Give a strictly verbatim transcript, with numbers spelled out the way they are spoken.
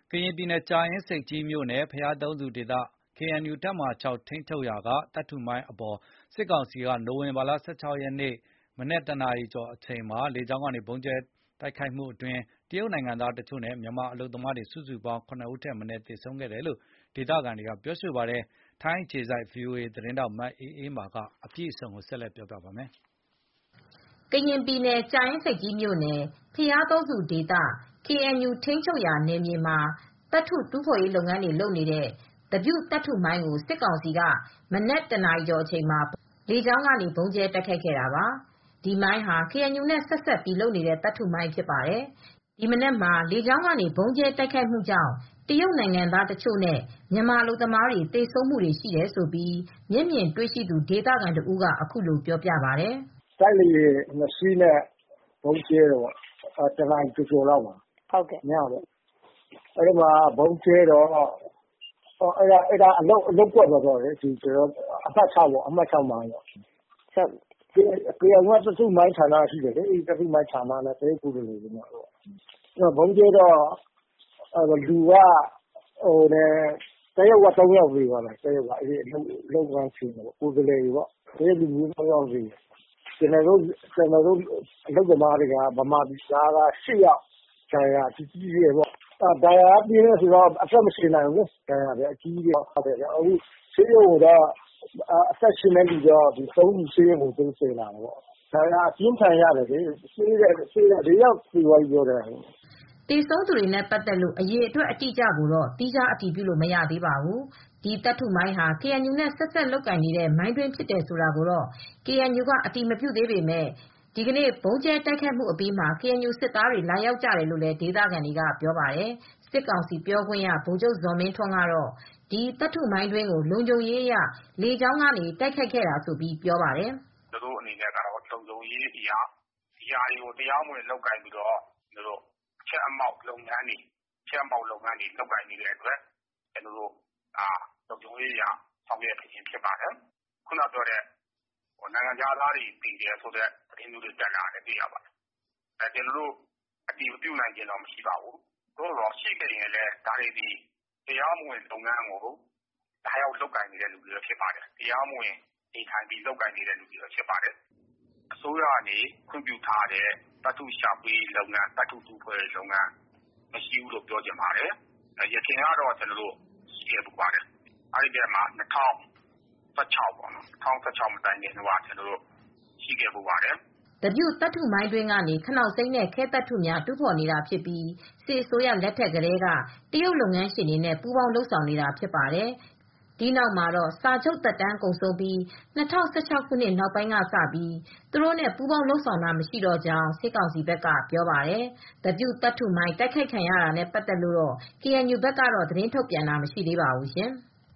ကရင်ပြည်နယ်ကြာအင်းဆိပ်ကြီးမြို့နယ် ဘုရားသုံးဆူဒေသ ကေအန်ယူ တပ်မဟာ ၆ ထိန်းချုပ်ရာက သတ္ထုမိုင်းအပေါ် စစ်ကောင်စီက နိုဝင်ဘာလ ၁၆ ရက်နေ့ မနက် တနာရီကျော်အချိန်မှာ လေကြောင်းကနေ ဗုံးကြဲတိုက်ခိုက်မှုအတွင်း တရုတ်နိုင်ငံသားတချို့နဲ့ မြန်မာအလုပ်သမား စုစုပေါင်း ၇ ဦးထက်မနည်း သေဆုံးခဲ့တယ်လို့ ဒေသခံတွေက ပြောပါတယ်။ ထိုင်းအခြေစိုက် ဗွီအိုအေသတင်းထောက် မအေးအေးမာက အပြည့်အစုံ တင်ပြပေးထားပါတယ်။ ကရင်ပြည်နယ် ကြာအင်းဆိပ်ကြီးမြို့နယ် ဘုရားသုံးဆူဒေသ ကေအန်ယူ ထိန်းချုပ်ရာနယ်မြေမှာ သတ္ထုတူးဖော်ရေးလုပ်ငန်းတွေလုပ်နေတဲ့ သပြုသတ္ထုမိုင်းကို စစ်ကောင်စီက မနက် တနာရီကျော်အချိန်မှာ လေကြောင်းကနေ ဗုံးကြဲတိုက်ခိုက်ခဲ့တာပါ။ ဒီမိုင်းဟာ ကေအန်ယူနဲ့ ဆက်စပ်ပြီးလုပ်နေတဲ့ သတ္ထုမိုင်းဖြစ်ပါတယ်။ ဒီမနက်မှာ လေကြောင်းကနေ ဗုံးကြဲတိုက်ခိုက်မှုကြောင့် တရုတ်နိုင်ငံသားတချို့နဲ့ မြန်မာအလုပ်သမားတွေ သေဆုံးမှုတွေရှိတယ်လို့ မျက်မြင်တွေ့ရှိသူ ဒေသခံတဦးက အခုလိုပြောပြပါတယ်။ "တိုက်လေယာဉ်နှစ်စီးနဲ့ ဗုံးကြဲတယ်။ တနာရီကျော်ကျော်လောက်မှာ ညပေါ့။ အဲဒီမှာဗုံးကြဲတော့ အဲဒါအလုပ်ပွက်သွားတယ်။ အမှတ် ၆ မိုင်းပေါ့။ ကေအန်ယူက သတ္ထုမိုင်းဌာနရှိတယ်လေ။ အဲဒီသတ္ထုမိုင်းဌာနနဲ့ တရုတ်ကိုယ်စားလှယ်တွေနဲ့ပေါ့။ ဗုံးကြဲတော့ လူက တရုတ်က သုံးယောက်သေသွားတယ်။ အလုပ်သမားတွေပေါ့။ ကိုယ်စားလှယ်တွေပေါ့။ တရုတ်လူမျိုး သုံးယောက်သေတယ်။ ကျန်တဲ့ အလုပ်သမားတွေက မြန်မာပြည်သားက ၈ ယောက်။ ဒဏ်ရာကြီးကြီးတွေပေါ့။ ဒဏ်ရာပြင်းတယ်ဆိုတော့ အသက်မရှင်နိုင်ဘူးလေ။ ဒဏ်ရာအကြီးကြီးတွေ။ အခုဆေးရုံကိုတော့ အသက်ရှင်တဲ့လူတော့ သုံးဆူဆေးရုံကို သယ်လာတယ်။ ဒဏ်ရာအပြင်းအထန်ရတယ်လေ။ ဆေးရုံတက်နေတယ်။ ၄ ယောက်သေသွားပြီပြောတယ်။ " သေဆုံးသူတွေနဲ့ပတ်သက်လို့ အရေအတွက်အတိအကျကိုတော့ သီးခြားအတည်ပြုလို့ မရသေးပါဘူး။ ဒီသတ္ထုမိုင်းဟာ ကေအန်ယူနဲ့ ဆက်စပ်လုပ်ကိုင်နေတဲ့ မိုင်းတွင်းဖြစ်တယ်ဆိုတာကိုတော့ ကေအန်ယူက အတည်မပြုသေးပေမယ့် ဒီနေ့ ဗုံးကြဲတိုက်ခိုက်မှုအပြီးမှာ ကေအန်ယူစစ်သားတွေ လာရောက်ကြတယ်လို့လည်း ဒေသခံတွေကပြောပါတယ်။ စစ်ကောင်စီပြောခွင့်ရ ဗိုလ်ချုပ်ဇော်မင်းထွန်းကတော့ ဒီသတ္ထုမိုင်းတွင်းကို လုံခြုံရေးအရ လေကြောင်းကနေ တိုက်ခိုက်ခဲ့တာလို့ ပြောပါတယ်။ "သူတို့အနေနဲ့ကတော့ လုံခြုံရေးအရ ဒီဟာတွေကို တရားမဝင်လုပ်ကိုင်ပြီး အဖျက်အမှောင့်လုပ်ငန်းတွေလုပ်ကိုင်နေတဲ့အတွက် လုံခြုံရေးအရ ဆောင်ရွက်ခြင်းဖြစ်ပါတယ်။ ခုနပြောတဲ့ နိုင်ငံခြားသားတွေသေတယ်ဆိုတဲ့သတင်းတွေတက်လာတယ်။ ကျနော်တို့ အတည်မပြုနိုင်ခြင်းတော့မရှိပါဘူး။ သို့သော်ရှိခဲ့ရင်လည်း ဒါတွေသည် တရားမဝင်လုပ်ငန်းကို လာရောက်လုပ်ကိုင်နေတဲ့သူတွေဖြစ်ပါတယ်။ တရားမဝင်နေထိုင်ပြီးလုပ်ကိုင်နေတဲ့သူတွေဖြစ်ပါတယ်။ အစိုးရကနေခွင့်ပြုထားတဲ့ သတ္ထုရှာဖွေရေးလုပ်ငန်း သတ္ထုတူးဖော်ရေးလုပ်ငန်းမရှိဘူးလို့ပြောချင်ပါတယ်။ ယခင်ကတော့ရှိခဲ့ဖူးပါတယ်။ ၂၀၁၆ မတိုင်ခင်တုန်းကရှိခဲ့ဖူးပါတယ်။ " သပြုသတ္ထုမိုင်းတွင်းကနေ ခနောက်စိမ်းနဲ့ ခဲသတ္ထုများ တူးဖော်နေတာဖြစ်ပြီး စစ်အစိုးရလက်ထက်ကတည်းက တရုတ်လုပ်ငန်းရှင်တွေနဲ့ ပူးပေါင်းလုပ်ဆောင်နေတာဖြစ်ပါတယ်။ ဒီနောက်မှာတော့ စာချုပ်သက်တမ်းကုန်ဆုံးပြီး ၂၀၁၆ ခုနှစ်နောက်ပိုင်းကစပြီး သူတို့နဲ့ ပူးပေါင်းလုပ်ဆောင်တာမရှိတော့ကြောင်း စစ်ကောင်စီဘက်ကပြောပါတယ်။ သပြုသတ္ထုမိုင်း တိုက်ခိုက်ခံရတာနဲ့ပတ်သက်လို့ ကေအန်ယူဘက်ကတော့ သတင်းထုတ်ပြန်တာမရှိသေးပါဘူးရှင်။